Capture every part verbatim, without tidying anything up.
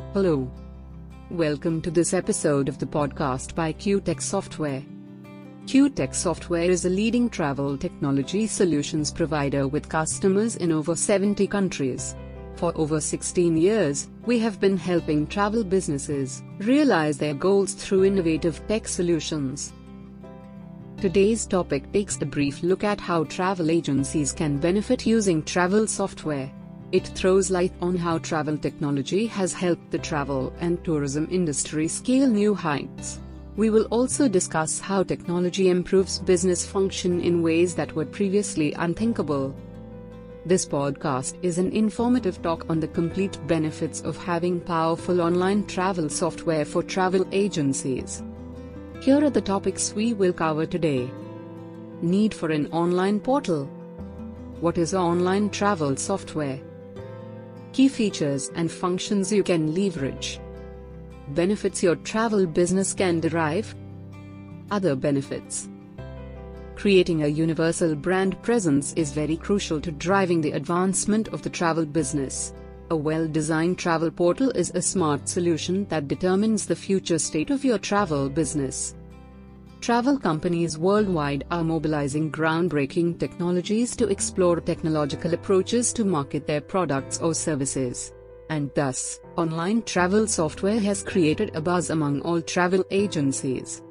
Hello. Welcome to this episode of the podcast by Q-Tech Software. Q-Tech Software is a leading travel technology solutions provider with customers in over seventy countries. For over sixteen years, we have been helping travel businesses realize their goals through innovative tech solutions. Today's topic takes a brief look at how travel agencies can benefit using travel software. It throws light on how travel technology has helped the travel and tourism industry scale new heights. We will also discuss how technology improves business function in ways that were previously unthinkable. This podcast is an informative talk on the complete benefits of having powerful online travel software for travel agencies. Here are the topics we will cover today. Need for an online portal. What is online travel software? Key features and functions you can leverage. Benefits your travel business can derive. Other benefits. Creating a universal brand presence is very crucial to driving the advancement of the travel business. A well-designed travel portal is a smart solution that determines the future state of your travel business. Travel companies worldwide are mobilizing groundbreaking technologies to explore technological approaches to market their products or services. And thus, online travel software has created a buzz among all travel agencies.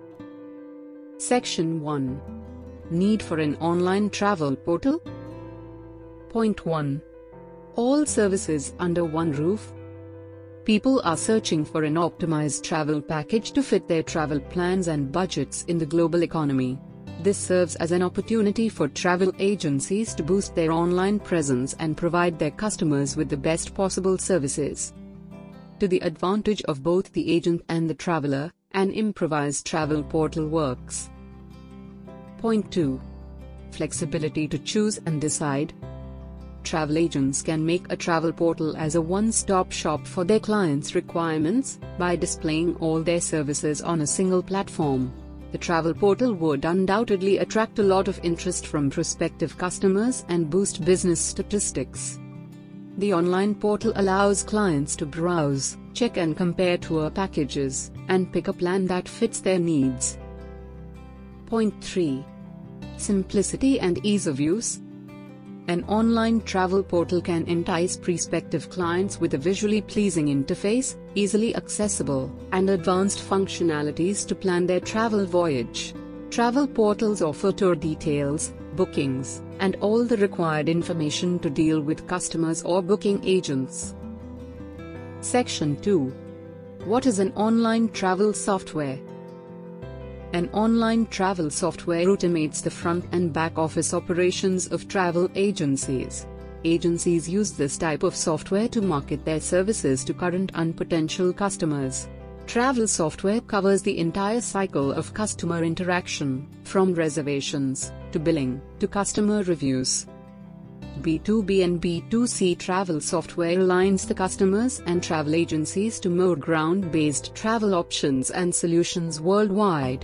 Section one. Need for an online travel portal? Point one. All services under one roof. People are searching for an optimized travel package to fit their travel plans and budgets in the global economy. This serves as an opportunity for travel agencies to boost their online presence and provide their customers with the best possible services. To the advantage of both the agent and the traveler, an improvised travel portal works. Point two. Flexibility to choose and decide. Travel agents can make a travel portal as a one-stop shop for their clients' requirements, by displaying all their services on a single platform. The travel portal would undoubtedly attract a lot of interest from prospective customers and boost business statistics. The online portal allows clients to browse, check and compare tour packages, and pick a plan that fits their needs. Point three. Simplicity and ease of use. An online travel portal can entice prospective clients with a visually pleasing interface, easily accessible, and advanced functionalities to plan their travel voyage. Travel portals offer tour details, bookings, and all the required information to deal with customers or booking agents. Section two. What is an online travel software? An online travel software automates the front and back office operations of travel agencies. Agencies use this type of software to market their services to current and potential customers. Travel software covers the entire cycle of customer interaction, from reservations, to billing, to customer reviews. B two B and B two C travel software aligns the customers and travel agencies to more ground-based travel options and solutions worldwide.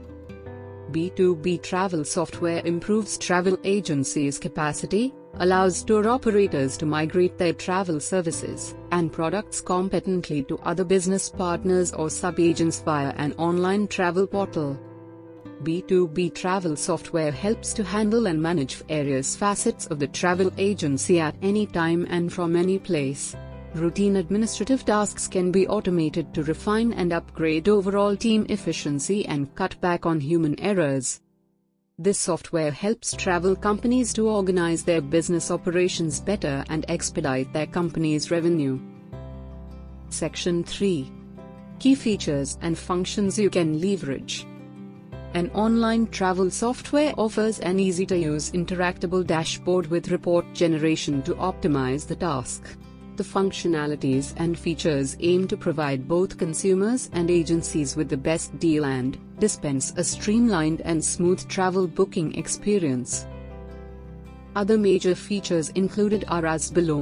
B two B travel software improves travel agencies' capacity, allows tour operators to migrate their travel services and products competently to other business partners or sub-agents via an online travel portal. B two B travel software helps to handle and manage various facets of the travel agency at any time and from any place. Routine administrative tasks can be automated to refine and upgrade overall team efficiency and cut back on human errors. This software helps travel companies to organize their business operations better and expedite their company's revenue. Section three. Key features and functions you can leverage. An online travel software offers an easy-to-use interactable dashboard with report generation to optimize the task. The functionalities and features aim to provide both consumers and agencies with the best deal and dispense a streamlined and smooth travel booking experience. Other major features included are as below.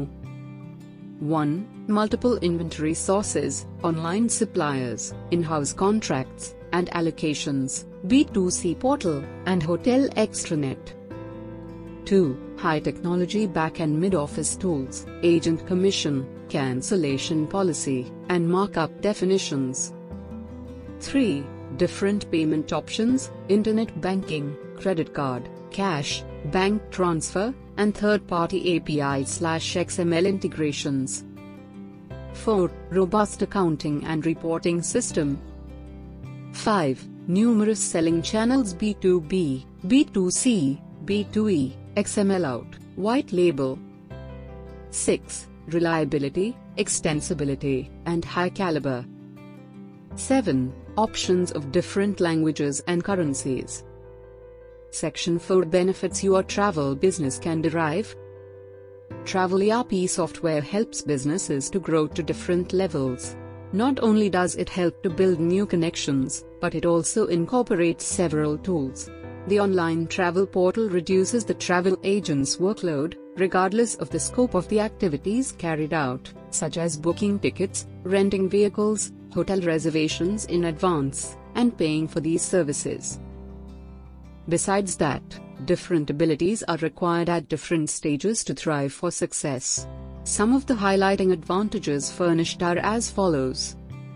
one. Multiple inventory sources, online suppliers, in-house contracts, and allocations, B two C portal, and hotel extranet. two. High technology back and mid-office tools, agent commission, cancellation policy, and markup definitions. three. Different payment options, internet banking, credit card, cash, bank transfer, and third-party A P I slash X M L integrations. four. Robust accounting and reporting system. five. Numerous selling channels B two B, B two C, B two E, X M L out, white label. six. Reliability, extensibility, and high caliber. seven. Options of different languages and currencies. Section four. Benefits your travel business can derive. Travel E R P software helps businesses to grow to different levels. Not only does it help to build new connections, but it also incorporates several tools. The online travel portal reduces the travel agent's workload, regardless of the scope of the activities carried out, such as booking tickets, renting vehicles, hotel reservations in advance, and paying for these services. Besides that, different abilities are required at different stages to thrive for success. Some of the highlighting advantages furnished are as follows.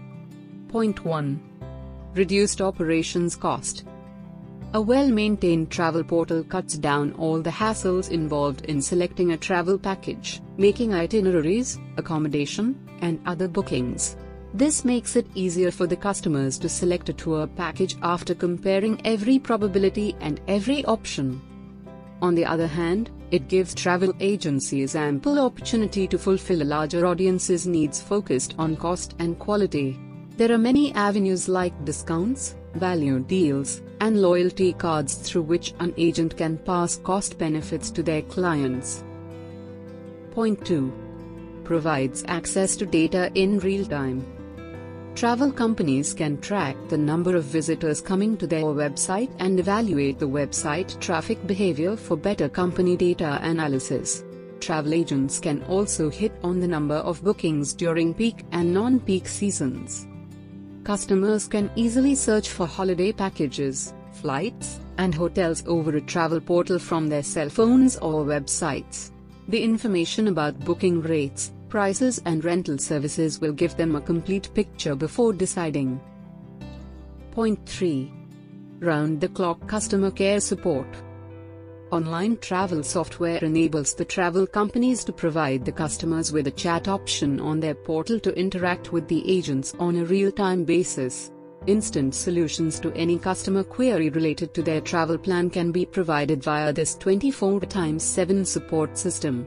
Point one. Reduced operations cost. A well-maintained travel portal cuts down all the hassles involved in selecting a travel package, making itineraries, accommodation, and other bookings. This makes it easier for the customers to select a tour package after comparing every probability and every option. On the other hand, it gives travel agencies ample opportunity to fulfill a larger audience's needs focused on cost and quality. There are many avenues like discounts, value deals, and loyalty cards through which an agent can pass cost benefits to their clients. Point two. Provides access to data in real time. Travel companies can track the number of visitors coming to their website and evaluate the website traffic behavior for better company data analysis. Travel agents can also hit on the number of bookings during peak and non-peak seasons. Customers can easily search for holiday packages, flights, and hotels over a travel portal from their cell phones or websites. The information about booking rates, prices and rental services will give them a complete picture before deciding. Point three. Round-the-clock customer care support. Online travel software enables the travel companies to provide the customers with a chat option on their portal to interact with the agents on a real-time basis. Instant solutions to any customer query related to their travel plan can be provided via this twenty-four by seven support system.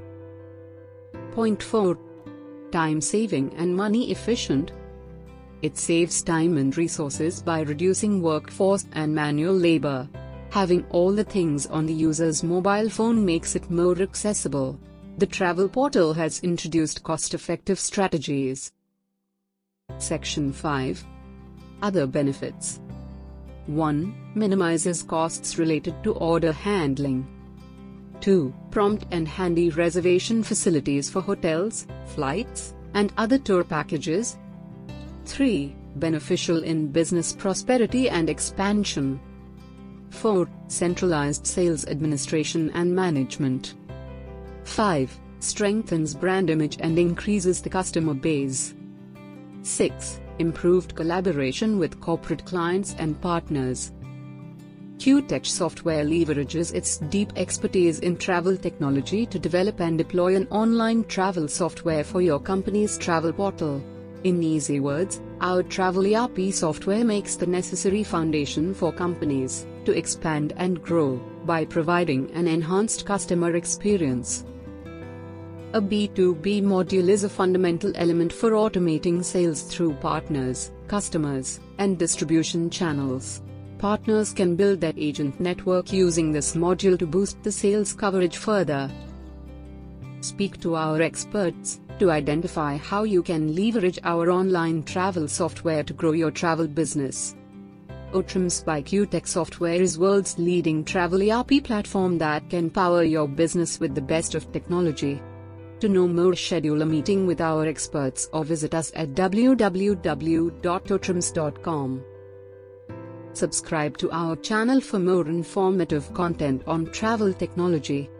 Point four. Time saving and money efficient. It saves time and resources by reducing workforce and manual labor. Having all the things on the user's mobile phone makes it more accessible. The travel portal has introduced cost-effective strategies. Section five. Other benefits. one. Minimizes costs related to order handling. two. Prompt and handy reservation facilities for hotels, flights, and other tour packages. three. Beneficial in business prosperity and expansion. four. Centralized sales administration and management. five. Strengthens brand image and increases the customer base. six. Improved collaboration with corporate clients and partners. Qtech Software leverages its deep expertise in travel technology to develop and deploy an online travel software for your company's travel portal. In easy words, our travel E R P software makes the necessary foundation for companies to expand and grow by providing an enhanced customer experience. A B two B module is a fundamental element for automating sales through partners, customers, and distribution channels. Partners can build their agent network using this module to boost the sales coverage further. Speak to our experts to identify how you can leverage our online travel software to grow your travel business. Otrms by Qtech Software is world's leading travel E R P platform that can power your business with the best of technology. To know more, schedule a meeting with our experts or visit us at w w w dot otrms dot com. Subscribe to our channel for more informative content on travel technology.